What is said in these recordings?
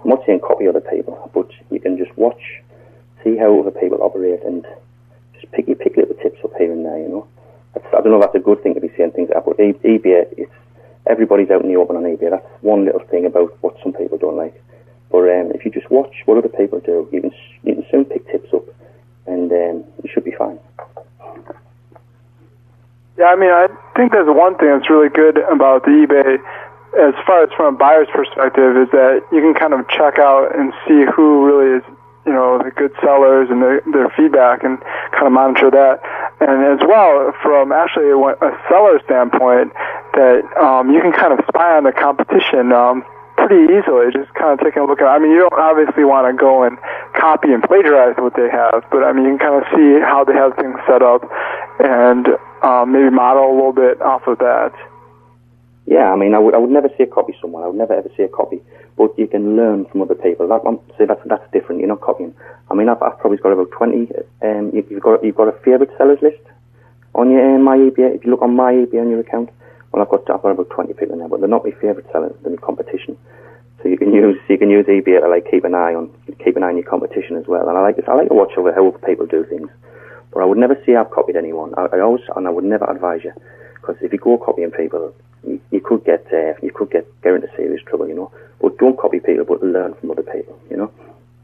I'm not saying copy other people, but you can just watch, see how other people operate, and just pick little tips up here and there, you know. I don't know if that's a good thing to be saying things like that, but eBay, everybody's out in the open on eBay. That's one little thing about what some people don't like. But if you just watch what other people do, you can soon pick tips up, and you should be fine. Yeah, I mean, I think there's one thing that's really good about the eBay, as far as from a buyer's perspective, is that you can kind of check out and see who really is, you know, the good sellers and their feedback, and kind of monitor that. And as well, from actually a seller standpoint, that you can kind of spy on the competition pretty easily, just kind of taking a look at. I mean, you don't obviously want to go and copy and plagiarize what they have, but I mean, you can kind of see how they have things set up, and maybe model a little bit off of that. Yeah, I mean, I would never say copy someone. I would never ever say copy, but you can learn from other people. That's different. You're not copying. I mean, I've probably got about 20. You've got a favourite sellers list on your my eBay. If you look on my eBay on your account, well, I've got about 20 people in there, but they're not my favourite sellers. They're my competition. So you can use eBay to like keep an eye on your competition as well. And I like to watch over how other people do things. But I would never say I've copied anyone. I would never advise you, because if you go copying people, you could get into serious trouble, you know. But don't copy people, but learn from other people, you know.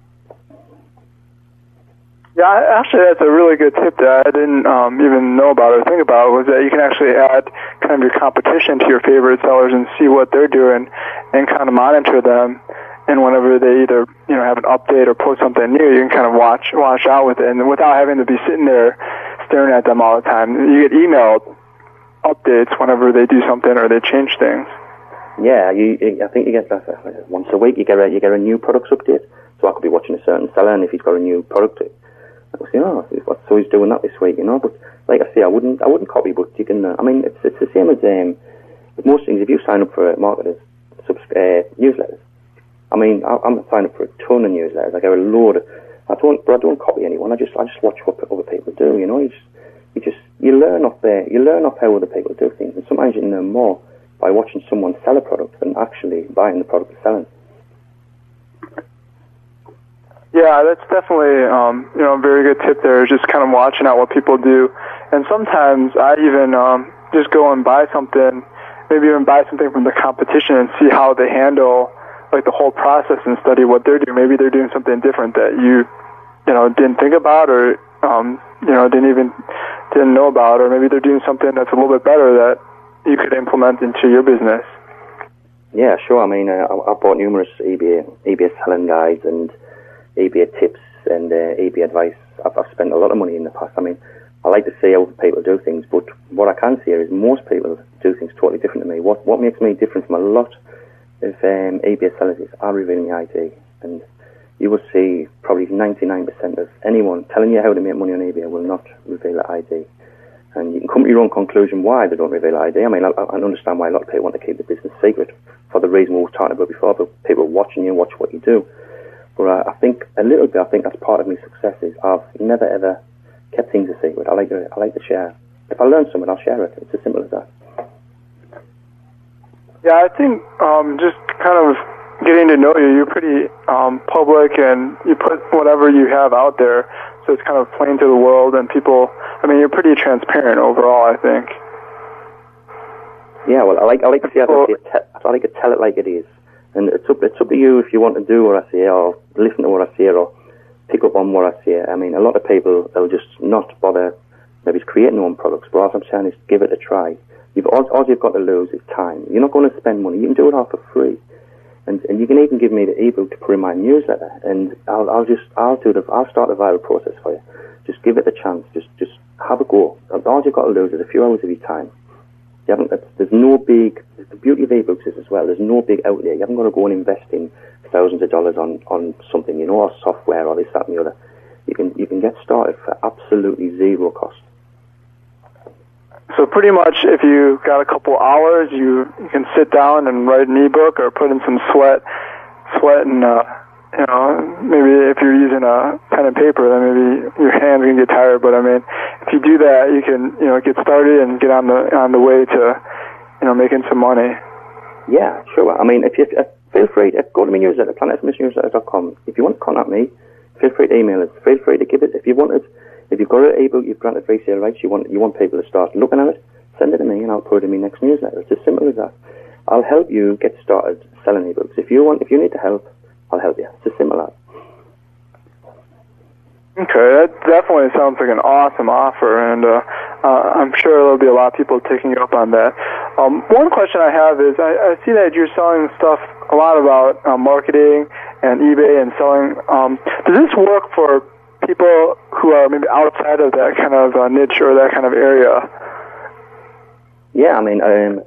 Yeah, actually, that's a really good tip that I didn't even know about or think about, was that you can actually add kind of your competition to your favorite sellers and see what they're doing, and kind of monitor them. And whenever they either, you know, have an update or post something new, you can kind of watch out with it, and without having to be sitting there staring at them all the time. You get emailed updates whenever they do something or they change things. Yeah, I think you get that once a week. You get a new products update. So I could be watching a certain seller, and if he's got a new product, I could say, so he's doing that this week, you know. But like I say, I wouldn't copy, but you can. I mean, it's the same as with most things. If you sign up for marketers newsletters, I mean, I'm signed up for a ton of newsletters. I get a load. I don't copy anyone. I just watch what other people do. You know, you learn off how other people do things, and sometimes you can learn more by watching someone sell a product than actually buying the product and selling. Yeah, that's definitely a very good tip there. Just kind of watching out what people do, and sometimes I even just go and buy something, maybe even buy something from the competition and see how they handle like the whole process and study what they're doing. Maybe they're doing something different that you didn't think about, or didn't know about, or maybe they're doing something that's a little bit better that you could implement into your business. Yeah, sure. I mean, I bought numerous eBay selling guides and eBay tips and eBay advice. I've spent a lot of money in the past. I mean, I like to see how people do things, but what I can see is most people do things totally different to me. What makes me different from a lot of eBay sellers is I reveal my ID, and you will see probably 99% of anyone telling you how to make money on eBay will not reveal their ID. And you can come to your own conclusion why they don't reveal ID. I mean, I understand why a lot of people want to keep the business secret for the reason we were talking about before, but people watching you, watch what you do. But I think that's part of my success is I've never ever kept things a secret. I like to share. If I learn something, I'll share it. It's as simple as that. Yeah, I think just kind of getting to know you, you're pretty public, and you put whatever you have out there, so it's kind of plain to the world, and people, I mean, you're pretty transparent overall, I think. Yeah, well, I like to see I like to tell it like it is. And it's up to you if you want to do what I say, or listen to what I say, or pick up on what I say. I mean, a lot of people, they'll just not bother maybe creating their own products, but all I'm saying is give it a try. All you've got to lose is time. You're not going to spend money. You can do it all for free. And you can even give me the ebook to put in my newsletter, and I'll start the viral process for you. Just give it a chance. Just have a go. All you've got to lose is a few hours of your time. There's no big. The beauty of ebooks is as well. There's no big outlay. You haven't got to go and invest in thousands of dollars on something, or software or this, that, and the other. You can get started for absolutely zero cost. So pretty much, if you got a couple hours, you can sit down and write an ebook, or put in some sweat, and maybe if you're using a pen and paper, then maybe your hands can get tired. But I mean, if you do that, you can get started and get on the way to making some money. Yeah, sure. I mean, feel free to go to my newsletter, planetfitnessnewsletter.com. If you want to contact me, feel free to email us. Feel free to give it, if you've got an ebook you've granted resale rights, you want people to start looking at it, send it to me and I'll put it in my next newsletter. It's as simple as that. I'll help you get started selling ebooks. If you need the help, I'll help you. It's as simple as that. Okay, that definitely sounds like an awesome offer, and I'm sure there'll be a lot of people taking you up on that. One question I have is, I see that you're selling stuff a lot about marketing and eBay and selling. Does this work for people who are maybe outside of that kind of niche or that kind of area? Yeah, I mean,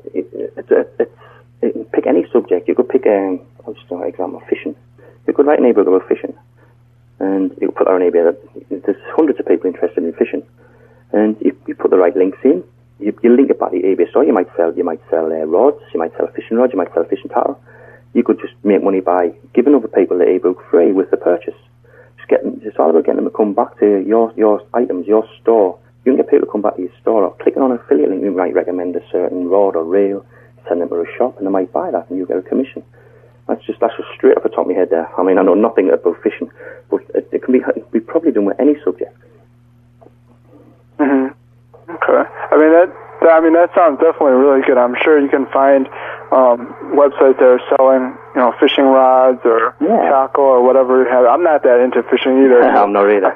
pick any subject. You could pick, I'll just an example, fishing. You could write an ebook about fishing. And you put that on eBay. There's hundreds of people interested in fishing, and you put the right links in. You link it back to the eBay store. You might sell rods. You might sell a fishing rod. You might sell a fishing tackle. You could just make money by giving other people the ebook free with the purchase. It's all about getting them to come back to your items, your store. You can get people to come back to your store, or clicking on an affiliate link. You might recommend a certain rod or reel, send them to a shop, and they might buy that, and you get a commission. That's just straight off the top of my head there. I mean, I know nothing about fishing, but it can be probably done with any subject. Mm-hmm. Okay. I mean that sounds definitely really good. I'm sure you can find websites that are selling, fishing rods or tackle or whatever you have. I'm not that into fishing either. I'm not either.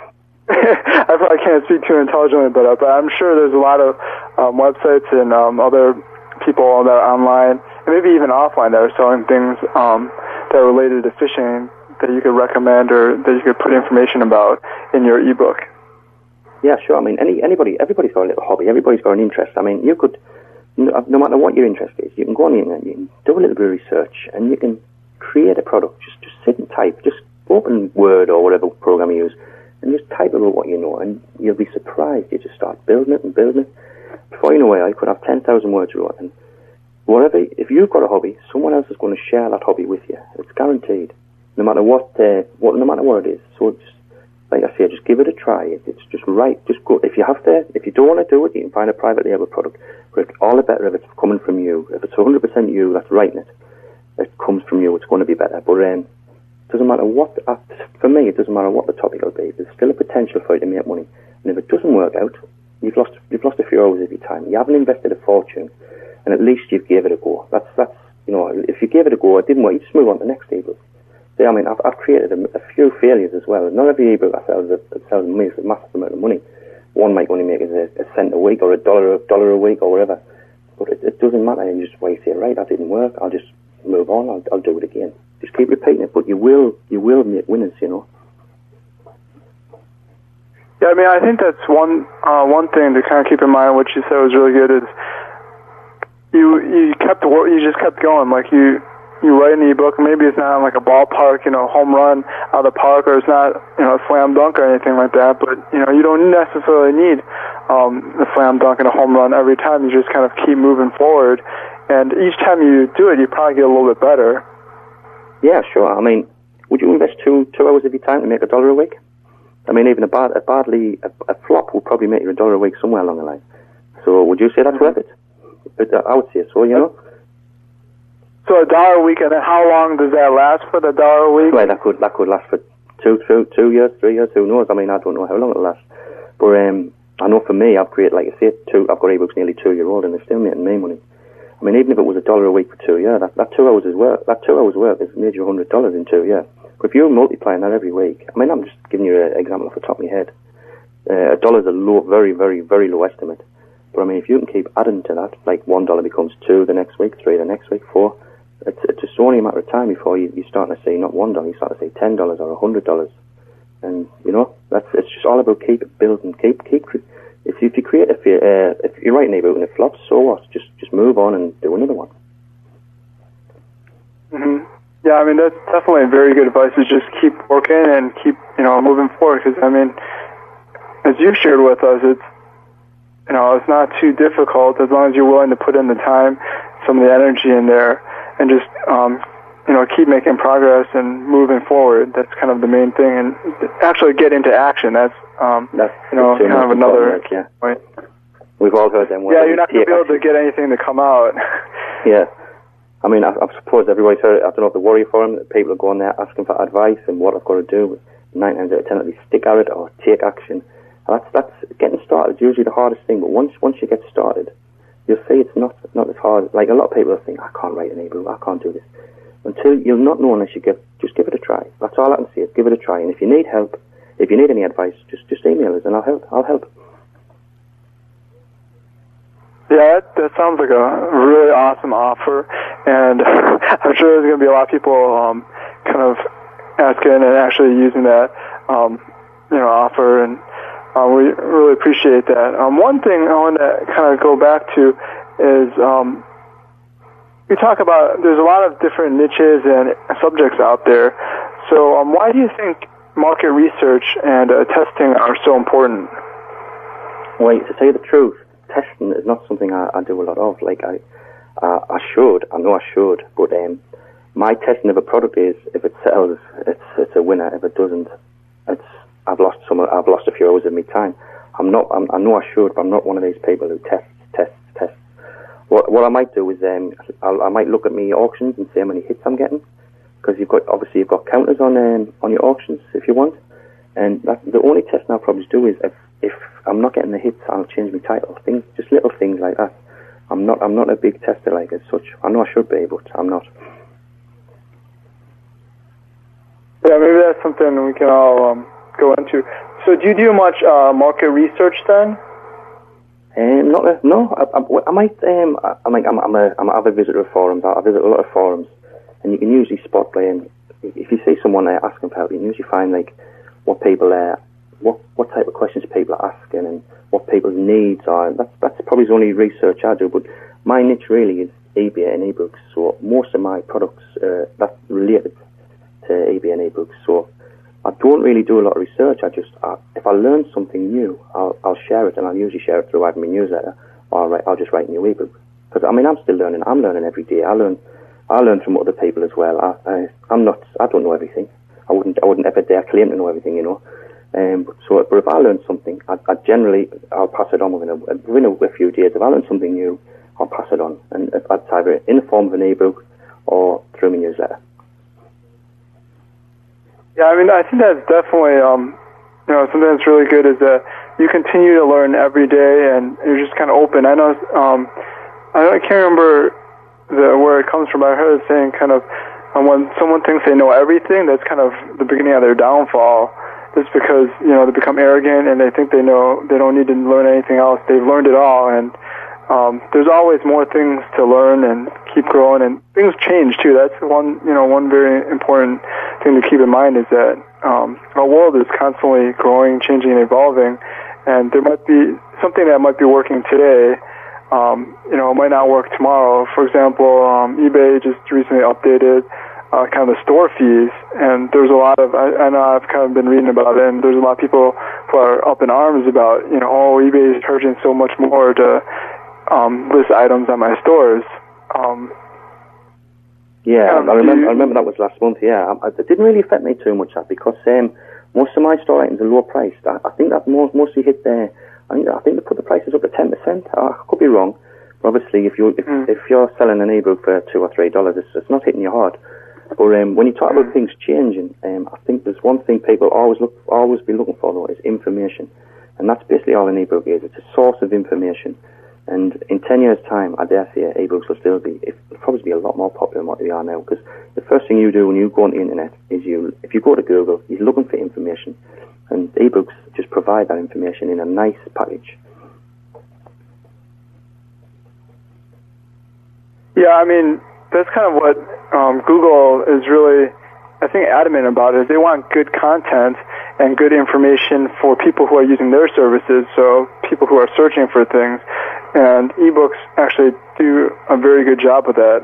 I probably can't speak too intelligently, but I'm sure there's a lot of websites and other people that are online, and maybe even offline, that are selling things that are related to fishing that you could recommend or that you could put information about in your ebook. Yeah, sure. I mean, everybody's got a little hobby. Everybody's got an interest. I mean, you could, no matter what your interest is, you can go on the internet, you can do a little bit of research, and you can create a product. Just sit and type. Just open Word or whatever program you use, and just type about what you know, and you'll be surprised. You just start building it and building it. Before you know it, I could have 10,000 words wrote, and if you've got a hobby, someone else is going to share that hobby with you. It's guaranteed, no matter what it is. So, like I say, just give it a try. It's just right. Just go. If you don't want to do it, you can find a private label product. But all the better if it's coming from you. If it's 100% you that's writing it, it comes from you. It's going to be better. But it doesn't matter what. For me, it doesn't matter what the topic will be. There's still a potential for you to make money. And if it doesn't work out, you've lost a few hours of your time. You haven't invested a fortune, and at least you've gave it a go. That's if you gave it a go, it didn't work, you just move on to the next ebook. See, I mean, I've created a few failures as well. Not every ebook I sell sells a massive amount of money. One might only make a cent a week or a dollar a week or whatever. But it doesn't matter. You just wait, say, right, that didn't work. I'll just move on. I'll do it again. Just keep repeating it, but you will make winners. Yeah, I mean, I think that's one thing to kind of keep in mind. What you said was really good. Is you just kept going. Like you write an ebook. Maybe it's not like a ballpark, home run out of the park, or it's not a slam dunk or anything like that. But you don't necessarily need a slam dunk and a home run every time. You just kind of keep moving forward, and each time you do it, you probably get a little bit better. Yeah, sure. I mean, would you invest 2 hours of your time to make $1 a week? I mean, even a flop will probably make you $1 a week somewhere along the line. So would you say that's worth it? I would say so, So $1 a week, and then how long does that last for, the $1 a week? Well, that could last for 2 years, 3 years, who knows? I mean, I don't know how long it'll last. But I know for me, I've created, like I say, I've got ebooks nearly 2 years old, and they're still making me money. I mean, even if it was $1 a week for 2 years, that 2 hours work has made you $100 in 2 years. But if you're multiplying that every week, I mean, I'm just giving you an example off the top of my head. $1 is a low, very, very, very low estimate. But I mean, if you can keep adding to that, like $1 becomes 2 the next week, 3 the next week, 4, it's just only a matter of time before you start to say not $1, you start to say $10 or $100. And, it's just all about keep building, keep. If you create if you write an ebook and it flops, so what? Just move on and do another one. Mm-hmm. Yeah, I mean, that's definitely very good advice, is just keep working and keep, moving forward. Because, I mean, as you shared with us, it's not too difficult as long as you're willing to put in the time, some of the energy in there, and just, keep making progress and moving forward. That's kind of the main thing. And actually get into action. That's kind of another point. We've all heard them. Yeah, you're not going to be able to get anything to come out. Yeah. I mean, I suppose everybody's heard it. I don't know if the Warrior Forum, people are going there asking for advice and what I've got to do. 9 times out of 10, at least stick at it or take action. And that's getting started is usually the hardest thing. But once you get started, you'll see it's not as hard. Like a lot of people think, I can't write an ebook, I can't do this. Until you'll not know unless just give it a try. That's all I can say is give it a try. And if you need help, if you need any advice, just email us and I'll help. Yeah, that sounds like a really awesome offer, and I'm sure there's going to be a lot of people kind of asking and actually using that offer, and we really appreciate that. One thing I want to kind of go back to is you talk about there's a lot of different niches and subjects out there. So why do you think market research and testing are so important? Well, to tell you the truth, testing is not something I do a lot of. Like I know I should, but my testing of a product is if it sells, it's a winner. If it doesn't, I've lost a few hours of my time. I know I should, but I'm not one of these people who tests. What I might do is I might look at my auctions and see how many hits I'm getting, because you've got counters on your auctions if you want, and the only testing I'll probably do is if I'm not getting the hits, I'll change my title. Just little things like that. I'm not a big tester like as such. I know I should be, but I'm not. Yeah, maybe that's something we can all go into. So, do you do much market research then? No. I might. I'm an avid visitor of forums. I visit a lot of forums, and you can usually spot if you see someone there asking for help, you can usually find like what people what type of questions people are asking and what people's needs are. That's probably the only research I do, but my niche really is eBay and ebooks, so most of my products that's related to eBay and ebooks. So I don't really do a lot of research. If I learn something new, I'll share it, and I'll usually share it through either my newsletter or I'll just write a new ebook. Because I'm still learning. I'm learning every day. I learn from other people as well. I don't know everything. I wouldn't ever dare claim to know everything, you know. But if I learn something, I'll pass it on within a few days. If I learn something new, I'll pass it on, and that's either in the form of an ebook or through my newsletter. Yeah, I mean, I think that's definitely something that's really good is that you continue to learn every day, and you're just kind of open. I know I can't remember where it comes from. I heard it saying kind of when someone thinks they know everything, that's kind of the beginning of their downfall. Just because, they become arrogant and they think they don't need to learn anything else. They've learned it all, and there's always more things to learn and keep growing, and things change too. That's one very important thing to keep in mind is that our world is constantly growing, changing, and evolving, and there might be something that might be working today, it might not work tomorrow. For example, eBay just recently updated kind of the store fees, and there's a lot of, I know I've kind of been reading about it, and there's a lot of people who are up in arms about, eBay is charging so much more to list items on my stores. I remember that was last month. Yeah, it didn't really affect me too much, because most of my store items are low priced. I think that mostly hit there. I think they put the prices up to 10%. I could be wrong. But obviously, if you're selling an ebook for $2 or $3, it's not hitting you hard. But when you talk about things changing, I think there's one thing people always be looking for, though, is information. And that's basically all an ebook is. It's a source of information. And in 10 years' time, I dare say ebooks will probably be a lot more popular than what they are now. Because the first thing you do when you go on the internet is if you go to Google, you're looking for information. And ebooks just provide that information in a nice package. Yeah, I mean, that's kind of what Google is really, I think, adamant about is they want good content and good information for people who are using their services, so people who are searching for things. And ebooks actually do a very good job with that.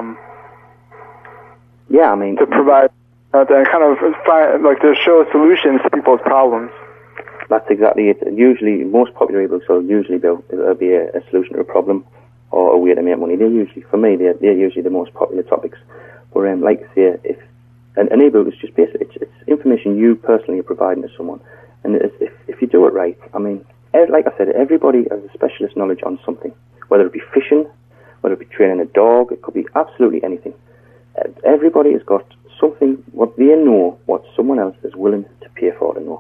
To provide and kind of to show solutions to people's problems. That's exactly it. Usually, most popular ebooks will usually be a solution to a problem or a way to make money. They're usually the most popular topics. But like I say, if an ebook is just basically it's information you personally are providing to someone, and if you do it right, I mean, like I said, everybody has a specialist knowledge on something, whether it be fishing, whether it be training a dog, it could be absolutely anything. Everybody has got something, what they know, what someone else is willing to pay for to know.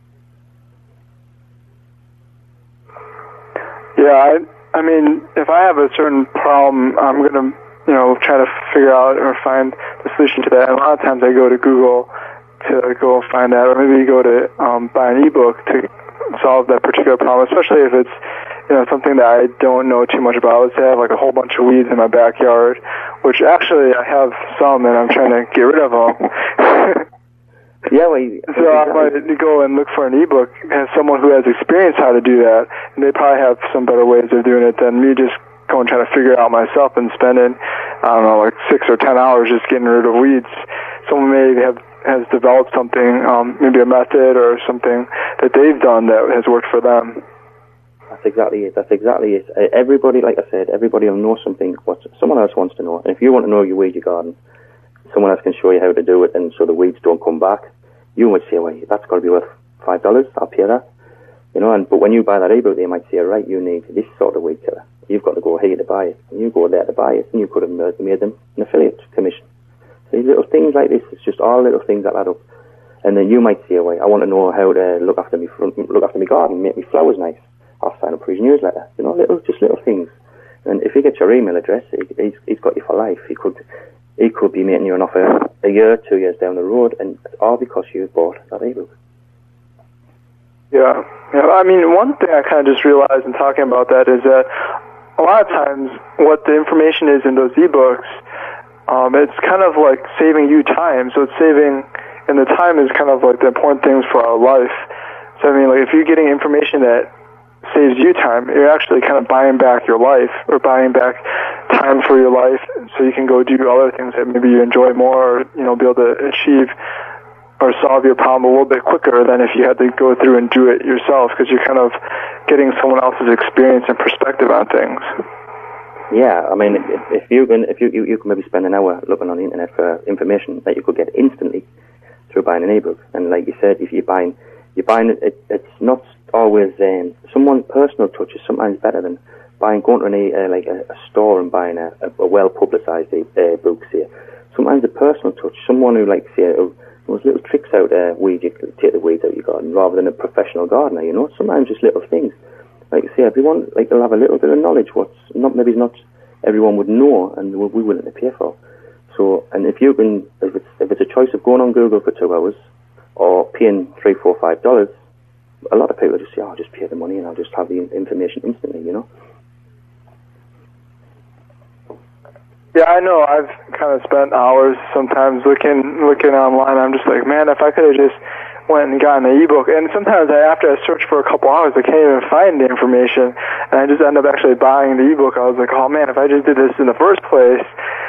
Yeah, I mean, if I have a certain problem, I'm going to, try to figure out or find the solution to that. And a lot of times I go to Google to go find that, or maybe go to buy an ebook to solve that particular problem, especially if it's, something that I don't know too much about. Let's say I have like a whole bunch of weeds in my backyard, which actually I have some, and I'm trying to get rid of them. Yeah, well, so I might go and look for an ebook, have someone who has experience how to do that, and they probably have some better ways of doing it than me just going trying to figure it out myself and spending, I don't know, like 6 or 10 hours just getting rid of weeds. Someone may has developed something, maybe a method or something that they've done that has worked for them. That's exactly it. Everybody, like I said, everybody will know something what someone else wants to know. And if you want to know you weed your garden, someone else can show you how to do it, and so the weeds don't come back. You might say, well, that's got to be worth $5, I'll pay that. But when you buy that ebook, they might say, right, you need this sort of weed killer. You've got to go here to buy it, and you go there to buy it, and you could have made them an affiliate commission. So these little things like this, it's just all little things that add up. And then you might say, well, I want to know how to look after my garden, make my flowers nice. I'll sign up for his newsletter. Little things. And if he gets your email address, he's got you for life. He could be making you an offer a year, 2 years down the road, and it's all because you've bought that ebook. Yeah. I mean, one thing I kind of just realized in talking about that is that a lot of times what the information is in those ebooks, it's kind of like saving you time. So it's saving, and the time is kind of like the important things for our life. So I mean, like if you're getting information that saves you time, you're actually kind of buying back your life, or buying back time for your life, so you can go do other things that maybe you enjoy more, or be able to achieve or solve your problem a little bit quicker than if you had to go through and do it yourself, because you're kind of getting someone else's experience and perspective on things. Yeah, I mean, if you can maybe spend an hour looking on the internet for information that you could get instantly through buying an ebook, and like you said, if you're buying it, it's not always someone's personal touch is sometimes better than going to a store and buying a well publicized book. Say, sometimes a personal touch, someone who those little tricks out there, you take the weeds out of your garden, rather than a professional gardener. Sometimes just little things. Like you say, everyone they'll have a little bit of knowledge. Maybe not everyone would know, and we're willing to pay for. So, and if it's a choice of going on Google for 2 hours or paying $3, $4, $5. A lot of people just say, I'll just pay the money and I'll just have the information instantly, Yeah, I know. I've kind of spent hours sometimes looking online. I'm just like, man, if I could have just went and gotten an ebook. And sometimes after I search for a couple hours, I can't even find the information, and I just end up actually buying the ebook. I was like, oh man, if I just did this in the first place,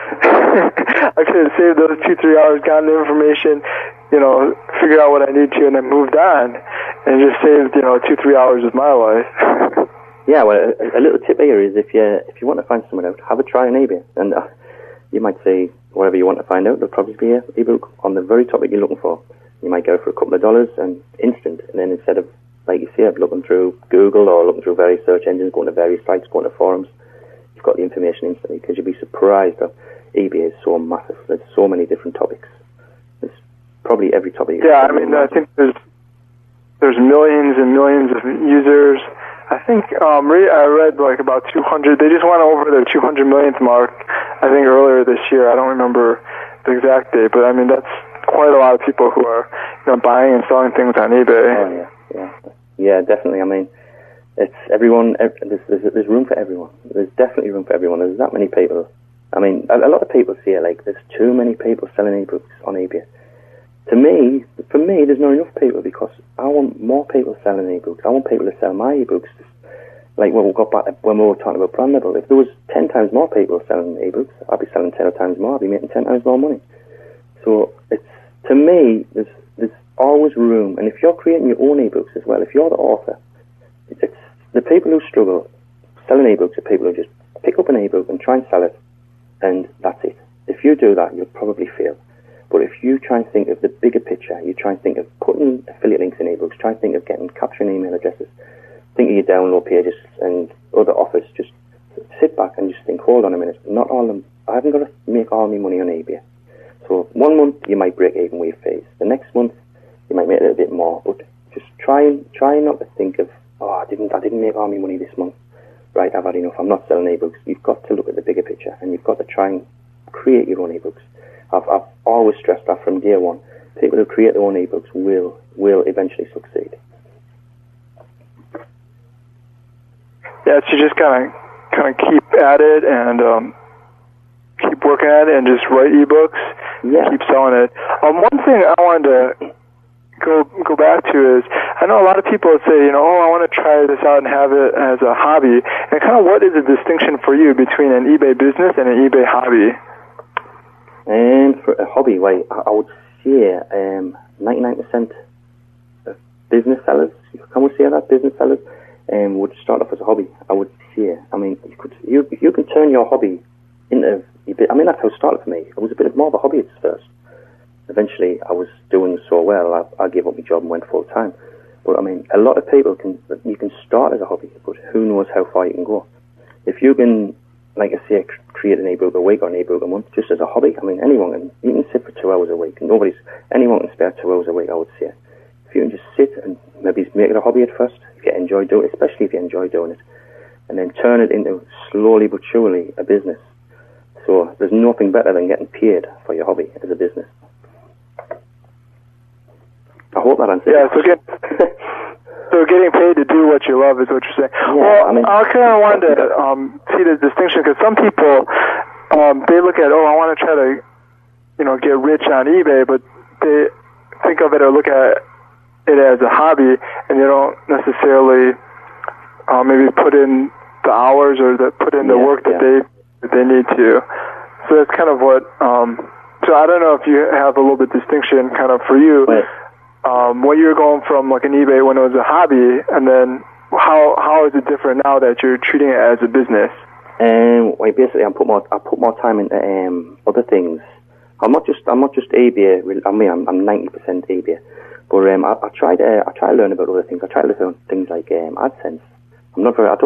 I could have saved those 2-3 hours, gotten the information, figured out what I need to, and then moved on, and just saved 2-3 hours of my life. Yeah, well, a little tip here is if you want to find someone out, have a try on eBay, and you might say whatever you want to find out. There'll probably be an ebook on the very topic you're looking for. You might go for a couple of dollars and instant, and then instead of, like you said, looking through Google or looking through various search engines, going to various sites, going to forums, you've got the information instantly, because you'll be surprised that eBay is so massive. There's so many different topics. There's probably every topic. Yeah, I mean, I think there's millions and millions of users. I think I read about 200. They just went over their 200 millionth mark, I think, earlier this year. I don't remember the exact date, but I mean, that's quite a lot of people who are buying and selling things on eBay. Oh, yeah, definitely. I mean, it's everyone. There's room for everyone. There's definitely room for everyone. There's that many people. I mean, a lot of people say there's too many people selling ebooks on eBay. For me, there's not enough people, because I want more people selling ebooks. I want people to sell my ebooks. Like when we got back when we were talking about brand level, if there was 10 times more people selling ebooks, I'd be selling 10 times more. I'd be making 10 times more money. So to me, there's always room. And if you're creating your own ebooks as well, if you're the author, it's the people who struggle selling ebooks are people who just pick up an ebook and try and sell it, and that's it. If you do that, you'll probably fail. But if you try and think of the bigger picture, you try and think of putting affiliate links in ebooks, try and think of capturing email addresses, think of your download pages and other offers, just sit sit back and just think, hold on a minute, not all them. I haven't got to make all my money on eBay. So 1 month you might break even with your fees. The next month you might make a little bit more, but just try not to think of, I didn't make all my money this month. Right, I've had enough. I'm not selling ebooks. You've got to look at the bigger picture, and you've got to try and create your own ebooks. I've always stressed that from day one. People who create their own ebooks will eventually succeed. Yeah, so you just kind of keep at it and keep working at it and just write ebooks. Yeah. Keep selling it. One thing I wanted to go back to is, I know a lot of people say, I want to try this out and have it as a hobby. And kind of what is the distinction for you between an eBay business and an eBay hobby? For a hobby, I would say 99% of business sellers, can we say that, business sellers, would start off as a hobby. I would say, you can turn your hobby into, that's how it started for me. It was a bit more of a hobby at first. Eventually, I was doing so well, I gave up my job and went full time. But a lot of people you can start as a hobby, but who knows how far you can go. If you can, like I say, create an ebook a week or an ebook a month just as a hobby, anyone you can sit for 2 hours a week. Anyone can spare 2 hours a week, I would say. If you can just sit and maybe make it a hobby at first, if you enjoy doing it, especially if you enjoy doing it, and then turn it into, slowly but surely, a business. So there's nothing better than getting paid for your hobby as a business. I hope that answers. Yeah, so getting paid to do what you love is what you're saying. Yeah, I kind of wanted to see the distinction, because some people, they look at, I want to try to, get rich on eBay, but they think of it or look at it as a hobby, and they don't necessarily maybe put in the hours or put in the work that they need to. So that's kind of what. So I don't know if you have a little bit distinction, kind of for you. Right. What you're going from like an eBay when it was a hobby, and then how is it different now that you're treating it as a business? Basically, I put more time into other things. I'm not just eBay. I'm 90% eBay, but I try to learn about other things. I try to learn things like AdSense. I don't